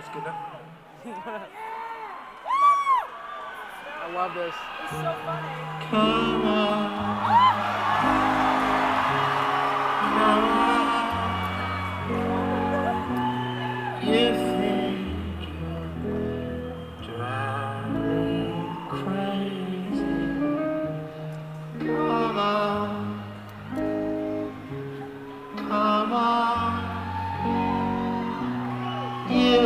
That's good enough. I love this. It's so funny. Come on. Come on. You think you'll drive me crazy. Come on. Come on. You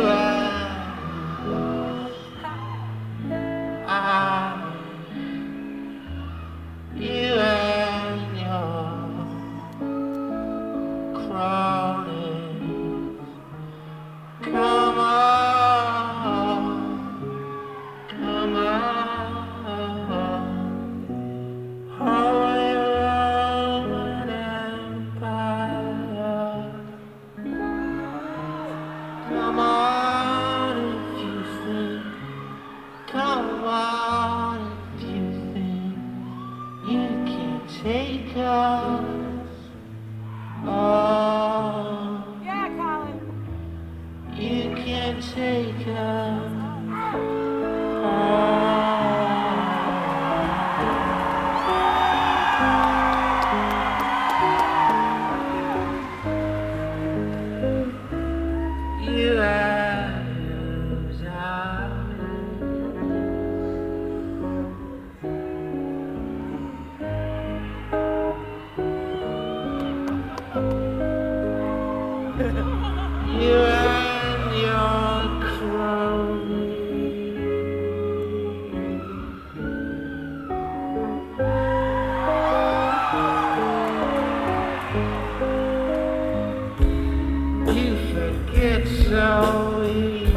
you and your crowding. Come on, come on. Hold your own empire. Come on if you think. Come on if you think. You can take us. Oh, Yeah, Colin. you can take us. You and you and your crony. You forget so easy.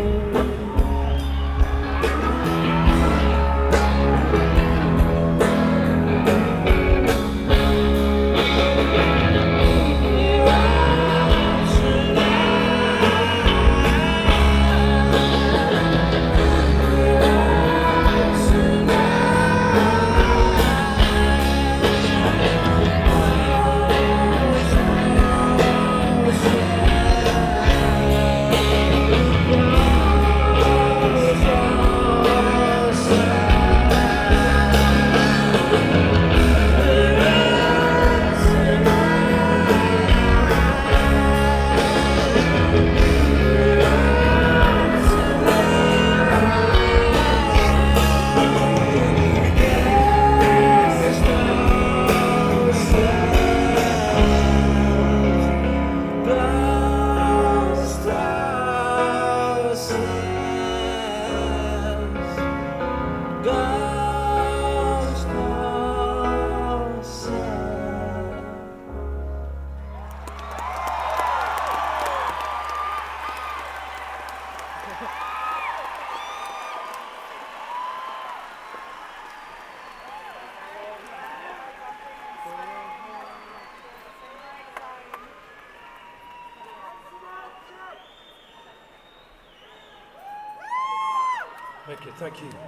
Thank you, thank you.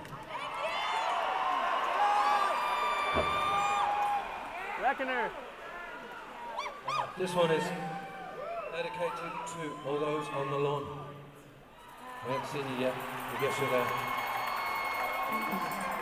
Reckoner. This one is dedicated to all those on the lawn. I haven't seen you yet. I guess you're there.